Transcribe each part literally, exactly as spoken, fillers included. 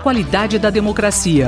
qualidade da democracia.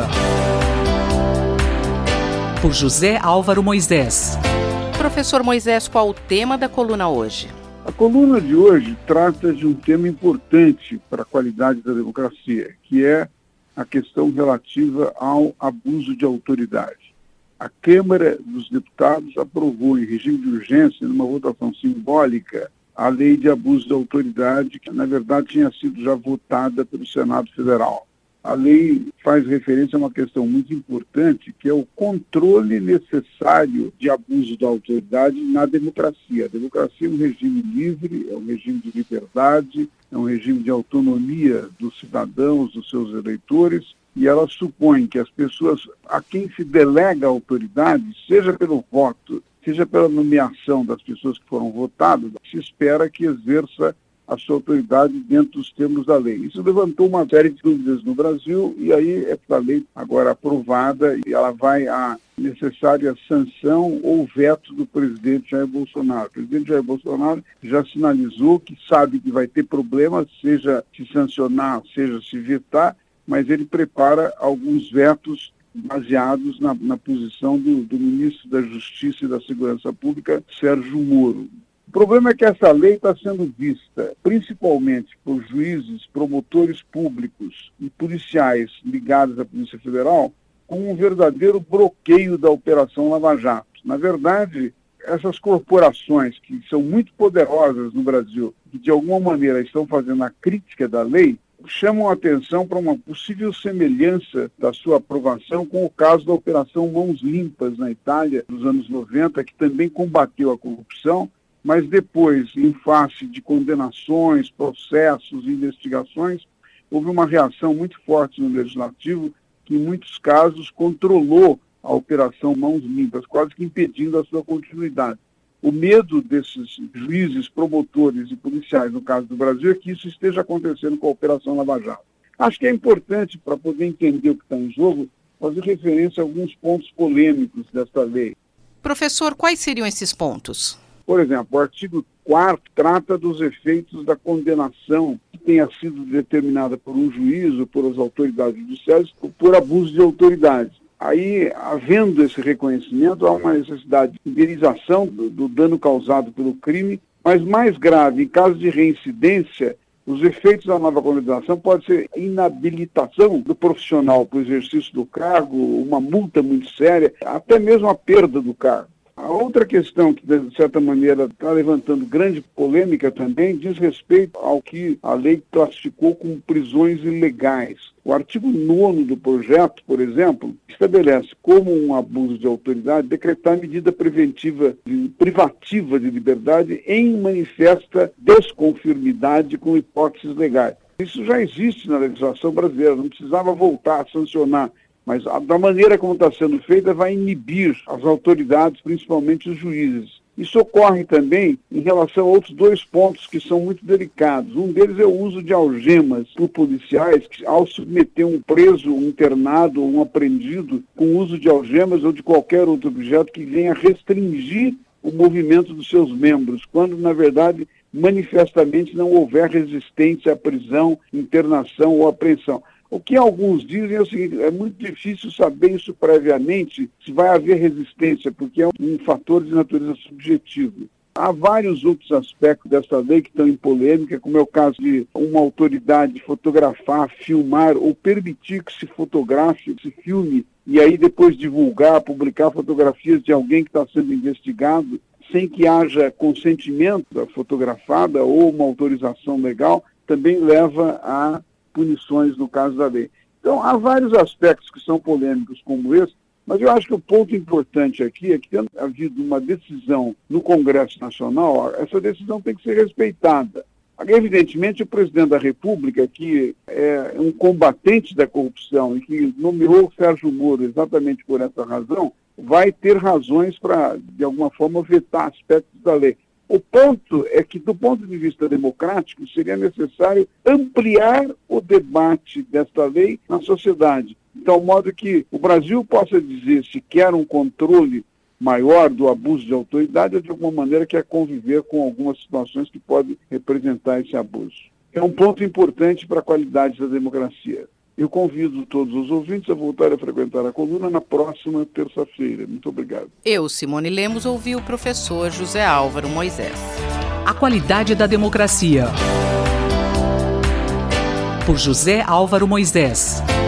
Por José Álvaro Moisés. Professor Moisés, qual o tema da coluna hoje? A coluna de hoje trata de um tema importante para a qualidade da democracia, que é a questão relativa ao abuso de autoridade. A Câmara dos Deputados aprovou em regime de urgência, numa votação simbólica, a lei de abuso de autoridade, que na verdade tinha sido já votada pelo Senado Federal. A lei faz referência a uma questão muito importante, que é o controle necessário de abuso da autoridade na democracia. A democracia é um regime livre, é um regime de liberdade, é um regime de autonomia dos cidadãos, dos seus eleitores, e ela supõe que as pessoas a quem se delega a autoridade, seja pelo voto, seja pela nomeação das pessoas que foram votadas, se espera que exerça a sua autoridade dentro dos termos da lei. Isso levantou uma série de dúvidas no Brasil e aí essa lei agora aprovada e ela vai à necessária sanção ou veto do presidente Jair Bolsonaro. O presidente Jair Bolsonaro já sinalizou que sabe que vai ter problemas, seja se sancionar, seja se vetar, mas ele prepara alguns vetos baseados na, na posição do, do ministro da Justiça e da Segurança Pública, Sérgio Moro. O problema é que essa lei está sendo vista principalmente por juízes, promotores públicos e policiais ligados à Polícia Federal como um verdadeiro bloqueio da Operação Lava Jato. Na verdade, essas corporações que são muito poderosas no Brasil, que de alguma maneira estão fazendo a crítica da lei, chamam a atenção para uma possível semelhança da sua aprovação com o caso da Operação Mãos Limpas na Itália, nos anos noventa, que também combateu a corrupção, mas depois, em face de condenações, processos, investigações, houve uma reação muito forte no Legislativo, que em muitos casos controlou a Operação Mãos Limpas, quase que impedindo a sua continuidade. O medo desses juízes, promotores e policiais, no caso do Brasil, é que isso esteja acontecendo com a Operação Lava Jato. Acho que é importante, para poder entender o que está em jogo, fazer referência a alguns pontos polêmicos desta lei. Professor, quais seriam esses pontos? Por exemplo, o artigo quarto trata dos efeitos da condenação que tenha sido determinada por um juiz ou por as autoridades judiciais por abuso de autoridade. Aí, havendo esse reconhecimento, há uma necessidade de indenização do, do dano causado pelo crime, mas mais grave, em caso de reincidência, os efeitos da nova condenação podem ser inabilitação do profissional para o exercício do cargo, uma multa muito séria, até mesmo a perda do cargo. A outra questão que, de certa maneira, está levantando grande polêmica também diz respeito ao que a lei classificou como prisões ilegais. O artigo nono do projeto, por exemplo, estabelece como um abuso de autoridade decretar medida preventiva de, privativa de liberdade em manifesta desconformidade com hipóteses legais. Isso já existe na legislação brasileira, não precisava voltar a sancionar. Mas a, da maneira como está sendo feita, vai inibir as autoridades, principalmente os juízes. Isso ocorre também em relação a outros dois pontos que são muito delicados. Um deles é o uso de algemas por policiais, que ao submeter um preso, um internado ou um apreendido com uso de algemas ou de qualquer outro objeto que venha restringir o movimento dos seus membros, quando, na verdade, manifestamente não houver resistência à prisão, internação ou apreensão. O que alguns dizem é o seguinte: é muito difícil saber isso previamente, se vai haver resistência, porque é um fator de natureza subjetiva. Há vários outros aspectos dessa lei que estão em polêmica, como é o caso de uma autoridade fotografar, filmar ou permitir que se fotografe, se filme, e aí depois divulgar, publicar fotografias de alguém que está sendo investigado, sem que haja consentimento da fotografada ou uma autorização legal, também leva a punições no caso da lei. Então, há vários aspectos que são polêmicos como esse, mas eu acho que o ponto importante aqui é que, tendo havido uma decisão no Congresso Nacional, essa decisão tem que ser respeitada. Evidentemente, o presidente da República, que é um combatente da corrupção e que nomeou o Sérgio Moro exatamente por essa razão, vai ter razões para, de alguma forma, vetar aspectos da lei. O ponto é que, do ponto de vista democrático, seria necessário ampliar o debate desta lei na sociedade, de tal modo que o Brasil possa dizer se quer um controle maior do abuso de autoridade ou, de alguma maneira, quer conviver com algumas situações que podem representar esse abuso. É um ponto importante para a qualidade da democracia. Eu convido todos os ouvintes a voltarem a frequentar a coluna na próxima terça-feira. Muito obrigado. Eu, Simone Lemos, ouvi o professor José Álvaro Moisés. A qualidade da democracia. Por José Álvaro Moisés.